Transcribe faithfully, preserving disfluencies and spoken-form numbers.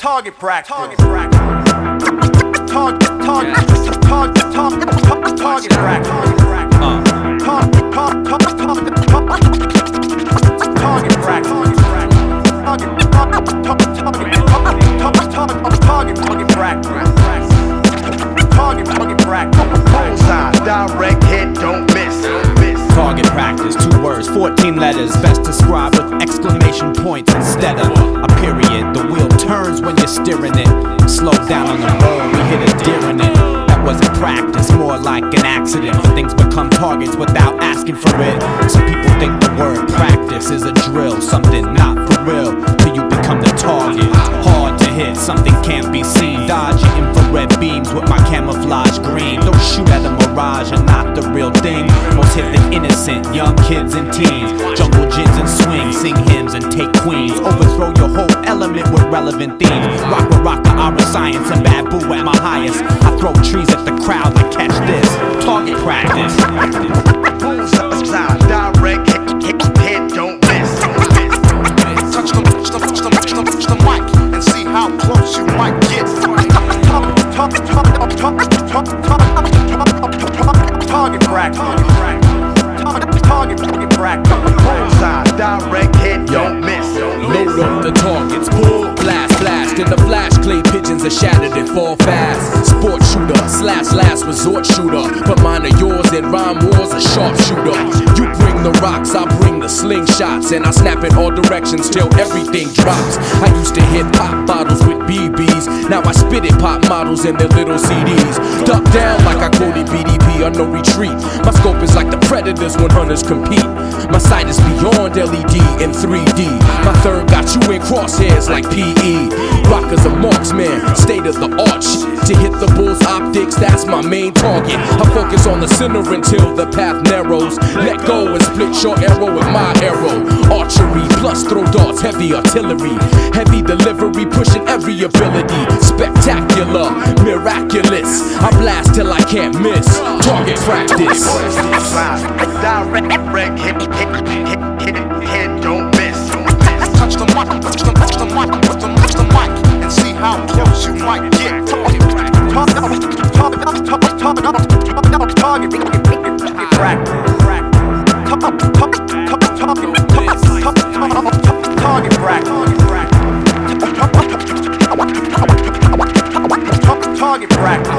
Target practice. Target practice. Target. Target. Target. Target. Target practice. Uh. Target. Target. Target. Target practice. Target. Target. Target practice. Target. Target practice. Bullseye, direct hit, don't miss. Target practice, two words, fourteen letters, best described with exclamation points instead of a period. The wheel turns when you're steering it. Slow down on the road, we hit a deer in it. That wasn't practice, more like an accident. Things become targets without asking for it. Some people think the word practice is a drill, something not for real, till you become the target. Hard to hit, something can't be seen. Dodge your infrared beams with my camouflage green. Don't shoot at a mirage and not the real thing. Most hit the innocent, young kids and teens. Jungle gins and swings, sing hymns and take queens. Overthrow your whole element with relevant themes. Rock a rocker, aura science and bad boo at my highest. I throw trees at the crowd to catch this. Target practice. Bullseye, direct hit, hit, hit, don't miss. Touch the, touch the, touch the, touch the, touch the mic and see how close you might get. Target practice. Target, target practice. Bullseye, direct hit, don't miss. Load up the targets, pull, blast, blast. In the flash, clay pigeons are shattered and fall fast. Sport shooter, slash last resort shooter. But mine are yours and rhyme wars a sharpshooter. You bring the rocks, I bring the slingshots. And I snap in all directions till everything drops. I used to hit pop bottles with B Bs. Now I spit it pop models in their little C Ds. Duck down like I quoted B D P on no retreat. My scope is like the Predators when hunters compete. My sight is beyond L E D and three D. My third got you in crosshairs like P E. Rockers a marksman, state of the art shit. To hit the bull's optics, that's my main target. I focus on the center until the path narrows. Let go and split your arrow with my arrow. Archery plus throw darts, heavy artillery. Heavy delivery, pushing every ability. Spectacular, miraculous. I blast till I can't miss. Target practice. Direct hit, hit, hit, hit, hit, don't miss. Touch the mic, touch the, touch the mic, touch the, touch the mic and see how close you might get. Target practice. Target, target, target, target, target, target practice. Target practice. Target practice.